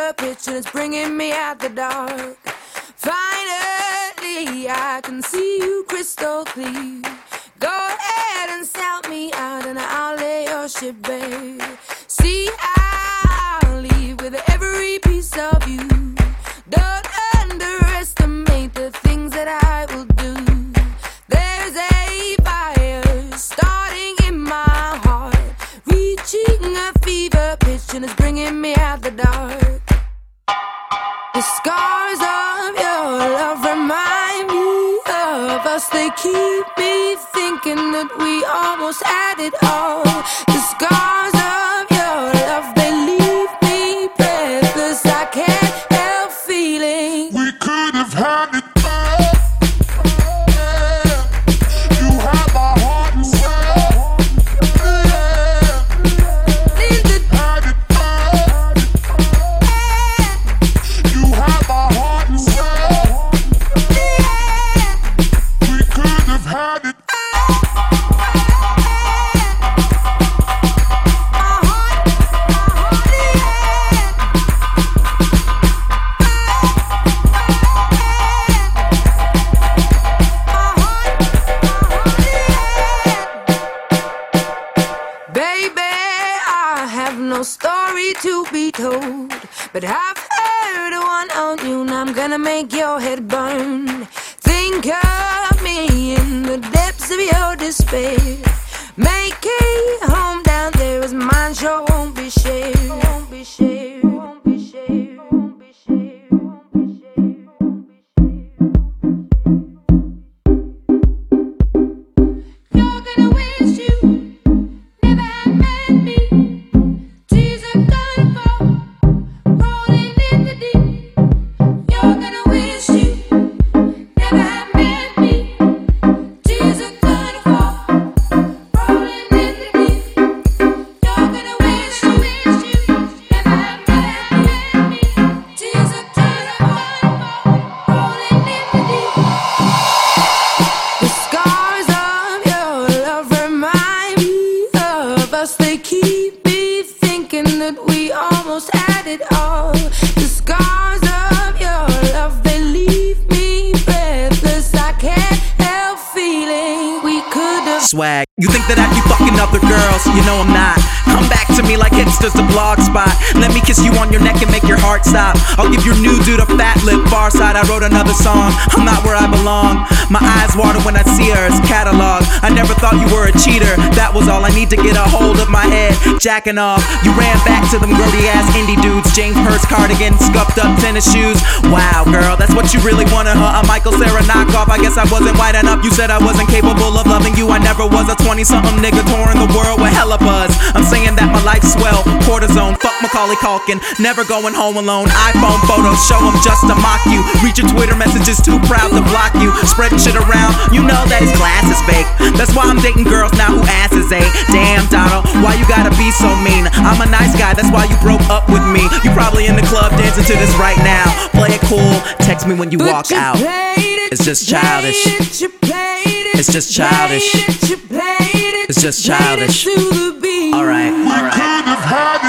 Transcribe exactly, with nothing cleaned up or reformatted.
fever pitch and it's bringing me out the dark. Finally, I can see you crystal clear. Go ahead and sell me out and I'll lay your ship bare. See, I'll leave with every piece of you. Don't underestimate the things that I will do. There's a fire starting in my heart, reaching a fever pitch and it's bringing me out the dark. The scars of your love remind me of us. They keep me thinking that we almost had it all. The scars of your love, they leave me breathless. I can't help feeling we could have had it all. You had my heart and soul. in the Had it all. You had my heart and soul. We could have had it. Baby, I have no story to be told, but I've heard one on you and I'm gonna make your head burn. Think of me in the depths of your despair. Make a home down there as mine sure won't be shared. Won't be shared, won't be shared, won't be shared, won't be shared, won't be shared. You're gonna wish you never had met me. Tears are gonna fall, rolling in the deep. You're gonna wish you never had met me. Tears are gonna fall, rolling in the deep. You're gonna wish you, wish you never had met me. Tears are gonna fall, rolling in the deep. The scars of your love remind me of us. They keep me thinking that we almost had it all. The scars of your love, they leave me breathless. I can't help feeling we could have. Swag. You think that I'd be fucking other girls? You know I'm not. Come back to me like Hipster's the blog spot. Let me kiss you on your neck and make your heart stop. I'll give your new dude a fat lip. Far side, I wrote another song. I'm not where I belong. My eyes water when I see her. It's catalog. I never thought you were a cheater. That was all I need to get a hold of my head. Jacking off. You ran back to them grody ass indie dudes. James Hurst cardigan, scuffed up tennis shoes. Wow, girl, that's what you really wanted, huh? A Michael Cera knockoff. I guess I wasn't white enough. You said I wasn't capable of loving you. I never was a twenty-something nigga touring the world with hella buzz. I'm saying that my life's swell. Cortisone, fuck Macaulay Culkin. Never going home alone. iPhone photos, show them just to mock you. Read your Twitter messages, too proud to block you. Spreading shit around, you know that his class is fake. That's why I'm dating girls now who asses ache. Damn, Donald, why you gotta be so mean? I'm a nice guy, that's why you broke up with me. You probably in the club dancing to this right now. Play it cool, text me when you But walk you out. played it, It's just you played childish. it, you played it, It's just you played childish. it, you played it, It's just played it childish. to the beat. Alright, We alright. could have had